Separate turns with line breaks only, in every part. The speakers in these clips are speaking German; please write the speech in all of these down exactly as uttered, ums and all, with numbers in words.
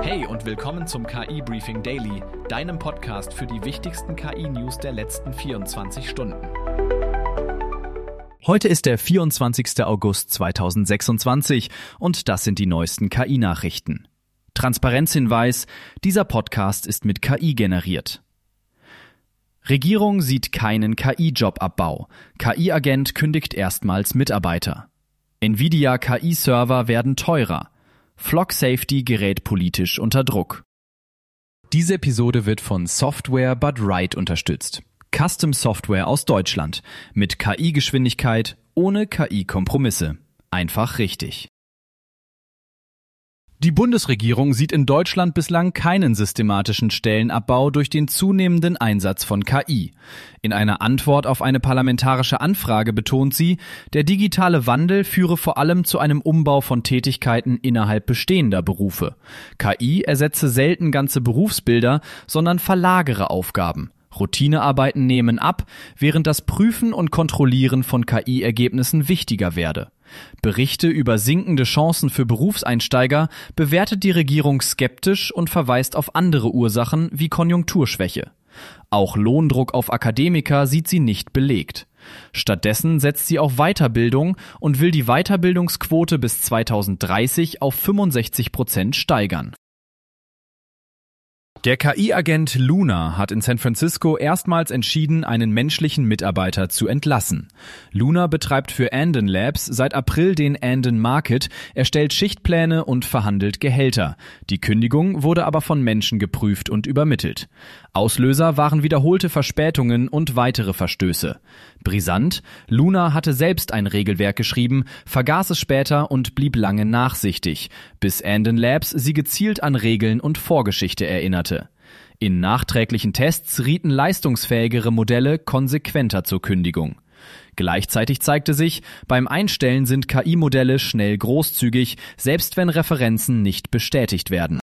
Hey und willkommen zum K I-Briefing Daily, deinem Podcast für die wichtigsten K I-News der letzten vierundzwanzig Stunden. Heute ist der vierundzwanzigster August zweitausendsechsundzwanzig und das sind die neuesten K I-Nachrichten. Transparenzhinweis: Dieser Podcast ist mit K I generiert. Regierung sieht keinen K I-Jobabbau. K I-Agent kündigt erstmals Mitarbeiter. Nvidia K I-Server werden teurer. Flock Safety gerät politisch unter Druck. Diese Episode wird von Software But Right unterstützt. Custom Software aus Deutschland. Mit K I-Geschwindigkeit, ohne K I-Kompromisse. Einfach richtig. Die Bundesregierung sieht in Deutschland bislang keinen systematischen Stellenabbau durch den zunehmenden Einsatz von K I. In einer Antwort auf eine parlamentarische Anfrage betont sie, der digitale Wandel führe vor allem zu einem Umbau von Tätigkeiten innerhalb bestehender Berufe. K I ersetze selten ganze Berufsbilder, sondern verlagere Aufgaben. Routinearbeiten nehmen ab, während das Prüfen und Kontrollieren von K I-Ergebnissen wichtiger werde. Berichte über sinkende Chancen für Berufseinsteiger bewertet die Regierung skeptisch und verweist auf andere Ursachen wie Konjunkturschwäche. Auch Lohndruck auf Akademiker sieht sie nicht belegt. Stattdessen setzt sie auf Weiterbildung und will die Weiterbildungsquote bis zweitausenddreißig auf fünfundsechzig Prozent steigern. Der K I-Agent Luna hat in San Francisco erstmals entschieden, einen menschlichen Mitarbeiter zu entlassen. Luna betreibt für Anden Labs seit April den Anden Market, erstellt Schichtpläne und verhandelt Gehälter. Die Kündigung wurde aber von Menschen geprüft und übermittelt. Auslöser waren wiederholte Verspätungen und weitere Verstöße. Brisant: Luna hatte selbst ein Regelwerk geschrieben, vergaß es später und blieb lange nachsichtig, bis Anden Labs sie gezielt an Regeln und Vorgeschichte erinnerte. In nachträglichen Tests rieten leistungsfähigere Modelle konsequenter zur Kündigung. Gleichzeitig zeigte sich, beim Einstellen sind K I-Modelle schnell großzügig, selbst wenn Referenzen nicht bestätigt werden.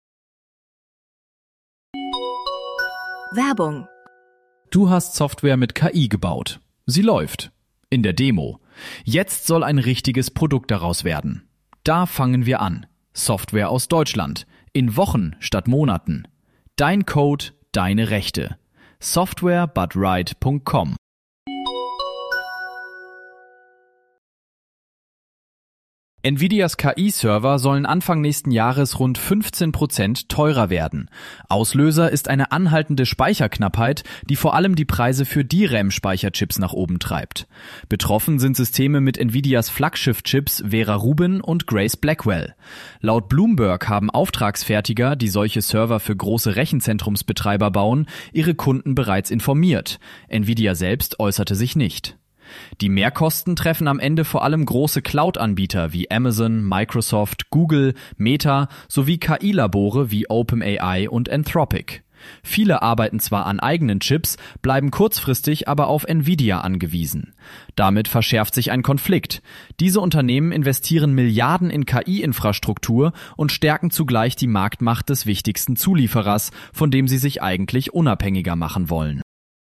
Werbung.
Du hast Software mit K I gebaut. Sie läuft. In der Demo. Jetzt soll ein richtiges Produkt daraus werden. Da fangen wir an. Software aus Deutschland. In Wochen statt Monaten. Dein Code, deine Rechte. software but right punkt com. Nvidias K I-Server sollen Anfang nächsten Jahres rund fünfzehn Prozent teurer werden. Auslöser ist eine anhaltende Speicherknappheit, die vor allem die Preise für D RAM-Speicherchips nach oben treibt. Betroffen sind Systeme mit Nvidias Flaggschiff-Chips Vera Rubin und Grace Blackwell. Laut Bloomberg haben Auftragsfertiger, die solche Server für große Rechenzentrumsbetreiber bauen, ihre Kunden bereits informiert. Nvidia selbst äußerte sich nicht. Die Mehrkosten treffen am Ende vor allem große Cloud-Anbieter wie Amazon, Microsoft, Google, Meta sowie K I-Labore wie OpenAI und Anthropic. Viele arbeiten zwar an eigenen Chips, bleiben kurzfristig aber auf Nvidia angewiesen. Damit verschärft sich ein Konflikt. Diese Unternehmen investieren Milliarden in K I-Infrastruktur und stärken zugleich die Marktmacht des wichtigsten Zulieferers, von dem sie sich eigentlich unabhängiger machen wollen.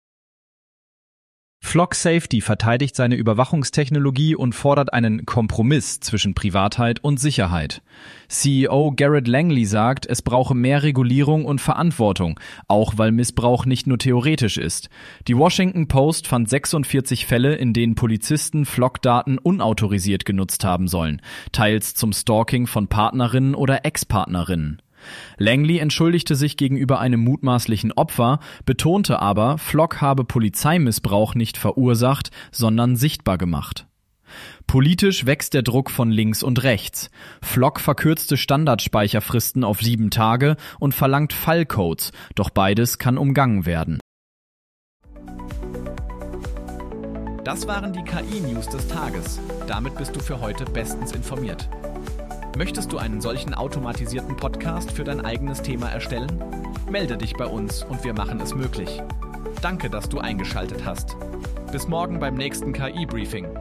Flock Safety verteidigt seine Überwachungstechnologie und fordert einen Kompromiss zwischen Privatheit und Sicherheit. C E O Garrett Langley sagt, es brauche mehr Regulierung und Verantwortung, auch weil Missbrauch nicht nur theoretisch ist. Die Washington Post fand sechsundvierzig Fälle, in denen Polizisten Flock-Daten unautorisiert genutzt haben sollen, teils zum Stalking von Partnerinnen oder Ex-Partnerinnen. Langley entschuldigte sich gegenüber einem mutmaßlichen Opfer, betonte aber, Flock habe Polizeimissbrauch nicht verursacht, sondern sichtbar gemacht. Politisch wächst der Druck von links und rechts. Flock verkürzte Standardspeicherfristen auf sieben Tage und verlangt Fallcodes, doch beides kann umgangen werden. Das waren die K I-News des Tages. Damit bist du für heute bestens informiert. Möchtest du einen solchen automatisierten Podcast für dein eigenes Thema erstellen? Melde dich bei uns und wir machen es möglich. Danke, dass du eingeschaltet hast. Bis morgen beim nächsten K I-Briefing.